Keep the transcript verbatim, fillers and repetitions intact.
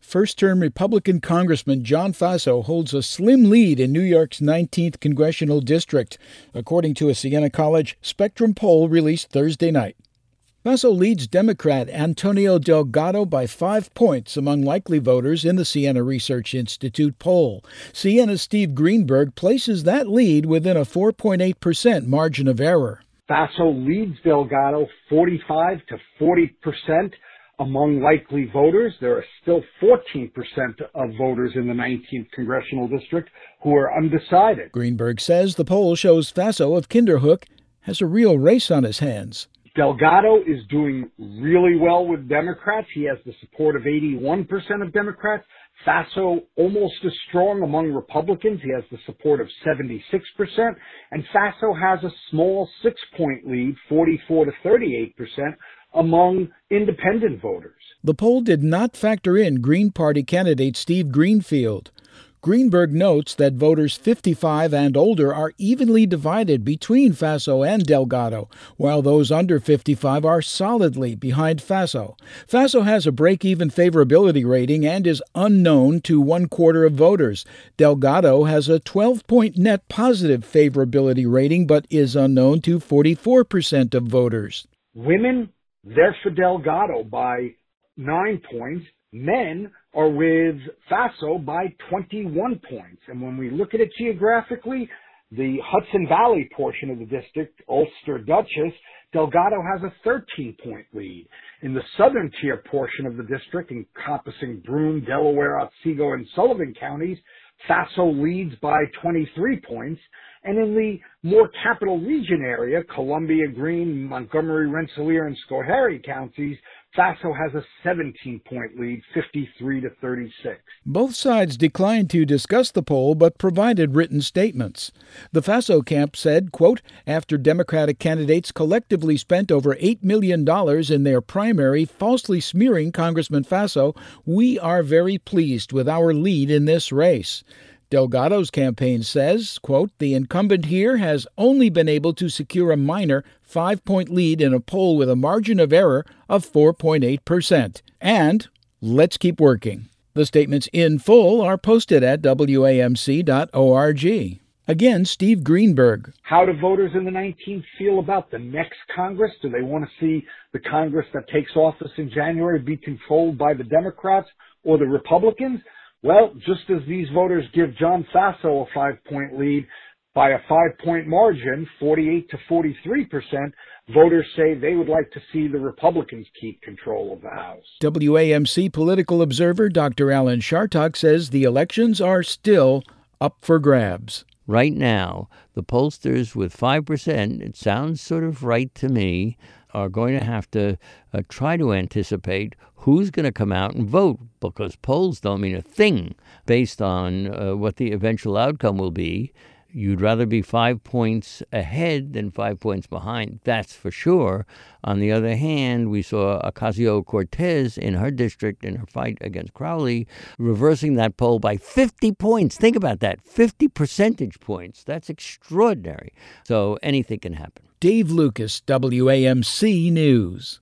First-term Republican Congressman John Faso holds a slim lead in New York's nineteenth congressional district, according to a Siena College Spectrum poll released Thursday night. Faso leads Democrat Antonio Delgado by five points among likely voters in the Siena Research Institute poll. Siena's Steve Greenberg places that lead within a four point eight percent margin of error. Faso leads Delgado forty-five to forty percent among likely voters. There are still fourteen percent of voters in the nineteenth congressional district who are undecided. Greenberg says the poll shows Faso of Kinderhook has a real race on his hands. Delgado is doing really well with Democrats. He has the support of eighty-one percent of Democrats. Faso almost as strong among Republicans. He has the support of seventy-six percent. And Faso has a small six-point lead, forty-four to thirty-eight percent, among independent voters. The poll did not factor in Green Party candidate Steve Greenfield. Greenberg notes that voters fifty-five and older are evenly divided between Faso and Delgado, while those under fifty-five are solidly behind Faso. Faso has a break-even favorability rating and is unknown to one-quarter of voters. Delgado has a twelve-point net positive favorability rating but is unknown to forty-four percent of voters. Women, they're for Delgado by nine points. Men are with Faso by twenty-one points. And when we look at it geographically, the Hudson Valley portion of the district, Ulster Dutchess, Delgado has a thirteen-point lead. In the southern tier portion of the district, encompassing Broome, Delaware, Otsego, and Sullivan counties, Faso leads by twenty-three points. And in the more capital region area, Columbia, Greene, Montgomery, Rensselaer, and Schoharie counties, Faso has a seventeen-point lead, fifty-three to thirty-six. Both sides declined to discuss the poll but provided written statements. The Faso camp said, quote, after Democratic candidates collectively spent over eight million dollars in their primary falsely smearing Congressman Faso, we are very pleased with our lead in this race. Delgado's campaign says, quote, the incumbent here has only been able to secure a minor five-point lead in a poll with a margin of error of four point eight percent. And let's keep working. The statements in full are posted at W A M C dot org. Again, Steve Greenberg. How do voters in the nineteenth feel about the next Congress? Do they want to see the Congress that takes office in January be controlled by the Democrats or the Republicans? Well, just as these voters give John Faso a five-point lead by a five-point margin, forty-eight to forty-three percent, voters say they would like to see the Republicans keep control of the House. W A M C political observer Doctor Alan Chartock says the elections are still up for grabs. Right now, the pollsters with five percent, it sounds sort of right to me, are going to have to uh, try to anticipate who's going to come out and vote, because polls don't mean a thing based on uh, what the eventual outcome will be. You'd rather be five points ahead than five points behind, that's for sure. On the other hand, we saw Ocasio-Cortez in her district, in her fight against Crowley, reversing that poll by fifty points. Think about that, fifty percentage points. That's extraordinary. So anything can happen. Dave Lucas, W A M C News.